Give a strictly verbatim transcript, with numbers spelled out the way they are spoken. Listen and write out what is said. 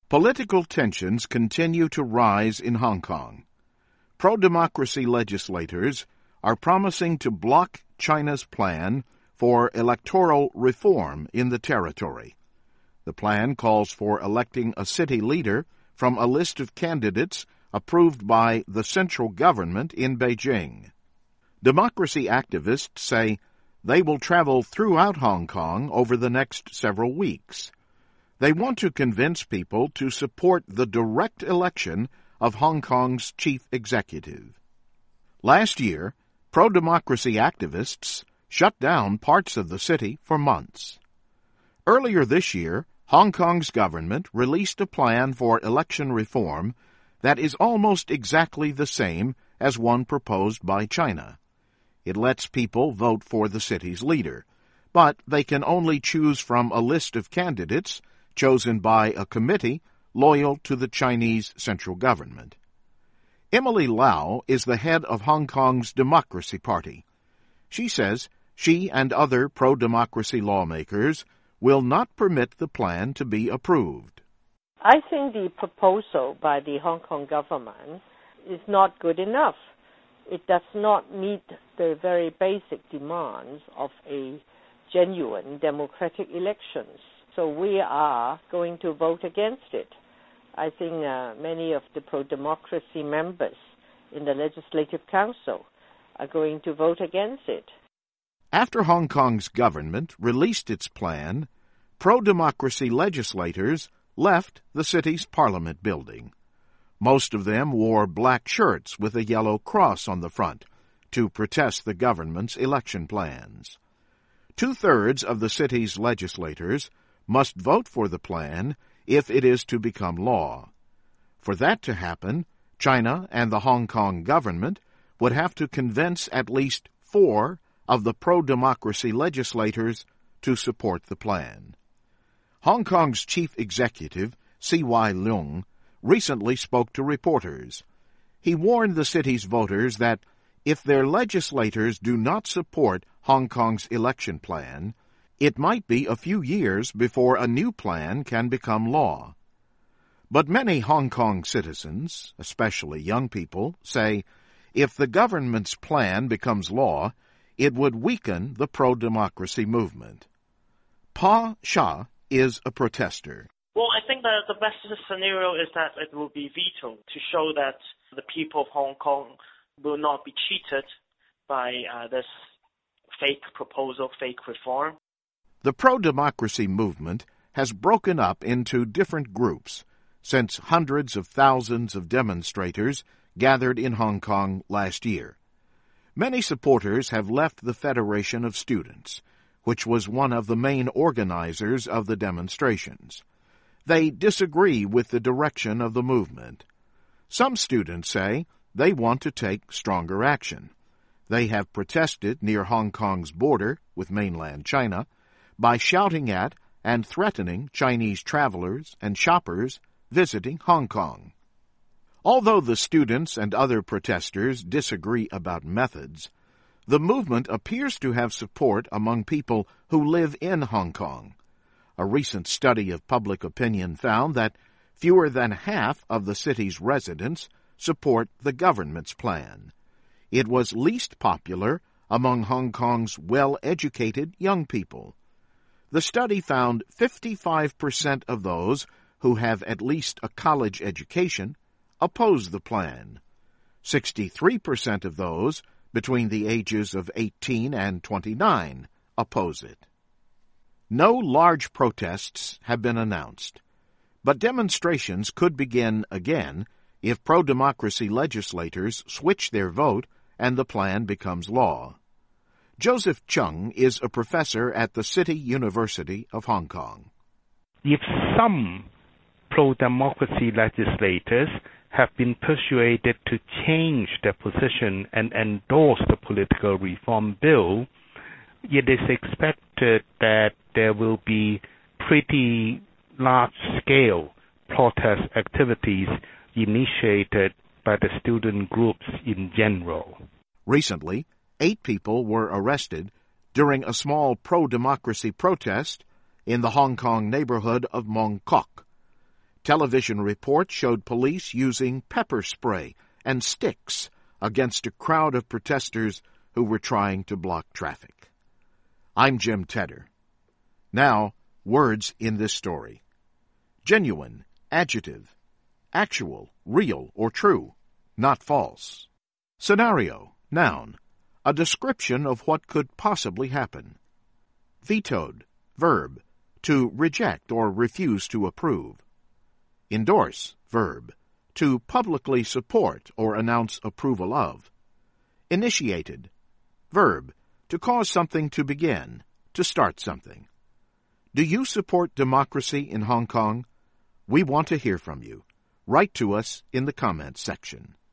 Political tensions continue to rise in Hong Kong. Pro-democracy legislators are promising to block China's plan for electoral reform in the territory. The plan calls for electing a city leader from a list of candidates approved by the central government in Beijing. Democracy activists say they will travel throughout Hong Kong over the next several weeks. They want to convince people to support the direct election of Hong Kong's chief executive. Last year, pro-democracy activists shut down parts of the city for months. Earlier this year, Hong Kong's government released a plan for election reform that is almost exactly the same as one proposed by China. It lets people vote for the city's leader, but they can only choose from a list of candidates chosen by a committee loyal to the Chinese central government. Emily Lau is the head of Hong Kong's Democracy Party. She says she and other pro-democracy lawmakers will not permit the plan to be approved. I think the proposal by the Hong Kong government is not good enough. It does not meet the very basic demands of a genuine democratic elections. So we are going to vote against it. I think uh, many of the pro-democracy members in the Legislative Council are going to vote against it. After Hong Kong's government released its plan, pro-democracy legislators left the city's Parliament building. Most of them wore black shirts with a yellow cross on the front to protest the government's election plans. Two-thirds of the city's legislators must vote for the plan if it is to become law. For that to happen, China and the Hong Kong government would have to convince at least four of the pro-democracy legislators to support the plan. Hong Kong's chief executive, C Y Leung, recently spoke to reporters. He warned the city's voters that if their legislators do not support Hong Kong's election plan, it might be a few years before a new plan can become law. But many Hong Kong citizens, especially young people, say if the government's plan becomes law, it would weaken the pro-democracy movement. Pa Sha is a protester. Well, I think that the best scenario is that it will be vetoed to show that the people of Hong Kong will not be cheated by uh, this fake proposal, fake reform. The pro-democracy movement has broken up into different groups since hundreds of thousands of demonstrators gathered in Hong Kong last year. Many supporters have left the Federation of Students, which was one of the main organizers of the demonstrations. They disagree with the direction of the movement. Some students say they want to take stronger action. They have protested near Hong Kong's border with mainland China by shouting at and threatening Chinese travelers and shoppers visiting Hong Kong. Although the students and other protesters disagree about methods, the movement appears to have support among people who live in Hong Kong. A recent study of public opinion found that fewer than half of the city's residents support the government's plan. It was least popular among Hong Kong's well-educated young people. The study found fifty-five percent of those who have at least a college education oppose the plan. sixty-three percent of those between the ages of eighteen and twenty-nine oppose it. No large protests have been announced, but demonstrations could begin again if pro-democracy legislators switch their vote and the plan becomes law. Joseph Chung is a professor at the City University of Hong Kong. If some pro-democracy legislators have been persuaded to change their position and endorse the political reform bill, it is expected that there will be pretty large-scale protest activities initiated by the student groups in general. Recently, eight people were arrested during a small pro-democracy protest in the Hong Kong neighborhood of Mong Kok. Television reports showed police using pepper spray and sticks against a crowd of protesters who were trying to block traffic. I'm Jim Tedder. Now, words in this story. Genuine, adjective. Actual, real, or true, not false. Scenario, noun. A description of what could possibly happen. Vetoed, verb. To reject or refuse to approve. Endorse, verb. To publicly support or announce approval of. Initiated, verb. To cause something to begin, to start something. Do you support democracy in Hong Kong? We want to hear from you. Write to us in the comments section.